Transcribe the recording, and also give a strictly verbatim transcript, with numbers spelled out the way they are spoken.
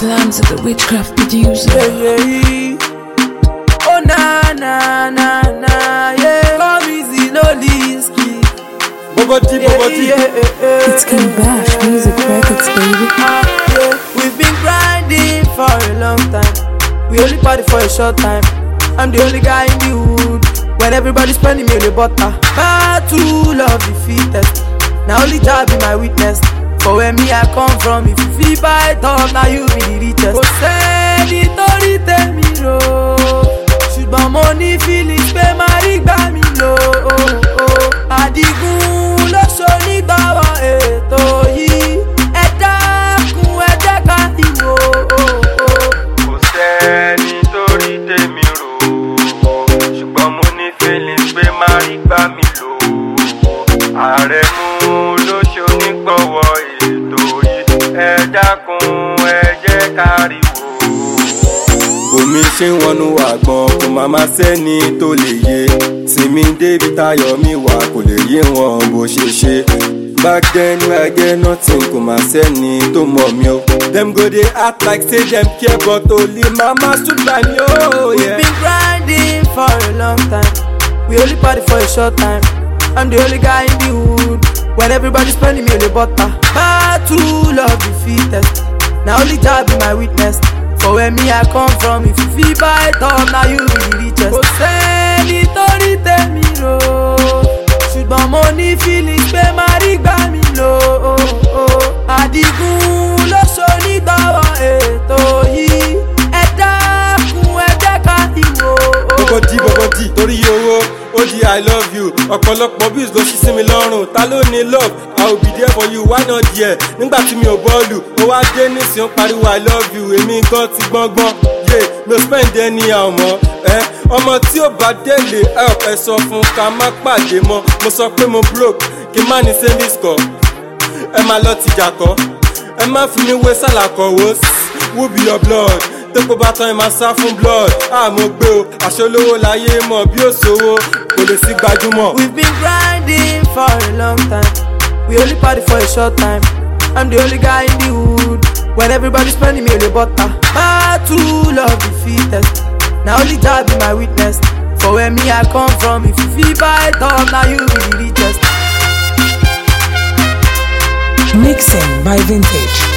Slams of the witchcraft producer. Yeah, yeah. Oh na na na na, yeah. Come easy, no Linsky. Boboti, Boboti. Yeah, yeah, yeah, yeah. It's King Bash Music Records, baby. Yeah. We've been grinding for a long time. We only party for a short time. I'm the only guy in the hood. When everybody's spending me on the butter. Battle of the fittest. Now only job be my witness. For where me I come from, if you feel by top, now you be the richest. Kò sẹ́ni torí tèmi rò, ṣùgbọ́n mo ní feelings pé máa rí gbà mí lò. Àdìgún ló ṣonígbàwọ̀ ètò yìí, ẹ dákun ẹ jẹ́ ká ìwò. Kò sẹ́ni torí tèmi rò, ṣùgbọ́n mo ní feelings pé máa rí gbà mí lò. Àrẹ̀mú ló ṣonígbàwọ̀ ètò yìí, ẹ dákun ẹ jẹ́ ká ríwò. Bòmí ṣe ń wọnú àgbọn kò má má sẹ́ni tó lè yé. Sinmi débi táyọ̀ mi wà kò lè yé wọn bó ṣe ṣe. Back then when I get nothing kò má sẹ́ni tó mọ̀ mí o. Dem go dey act like say dem care but only mama stood by me o. We've been grinding for a long time. We only party for a short time. I'm the only guy in the hood. When everybody's spending me on the butter. Battle of the fittest. Now only job be my witness. For where me I come from, if you feel by top, now you be the richest. Kò sẹ́ni torí tèmi rò, ṣùgbọ́n mo ní feelings pé máa rí gbà mí lò. Àdìgún ló ṣonígbàwọ̀ ètò yìí, ẹ dákun ẹ jẹ́ ká ìwò. Boboti, Boboti, torí owó, ó di I love you. Ọ̀pọ̀lọpọ̀ bills ló ṣí sí mi lọ́rùn. Ta ló ní love? I will be there for you, why not there? Nígbà tí mi ò bọ́ọ̀lù, ó wá dé nísìnyí pariwo I love you. Èmi gan ti gbọ́ngbọ́n, yé mi ò spend any àmọ́. Ọmọ tí ò bá délé help ẹ sọ fún ká má pàdé mọ́. Mo sọ pé mo broke, kí n má ní savings kọ. Ẹ má lọ tìjà kọ́, ẹ má fi mi wé sálàkọ̀ wò. Who be your blood? Tẹ́kọ̀ bá tán ẹ máa sá fún blood. Àmọ́ gbé o, àṣọ olówó láyé mọ̀ bí òṣòwò kò lè sí gbajúmọ̀. We've been grinding for a long time. We only party for a short time. I'm the only guy in the hood. When everybody's spending me on the butter. Battle of the fittest. Now only job be my witness. For where me I come from, if you feel by top, now you be the richest. Mixing by Vintage.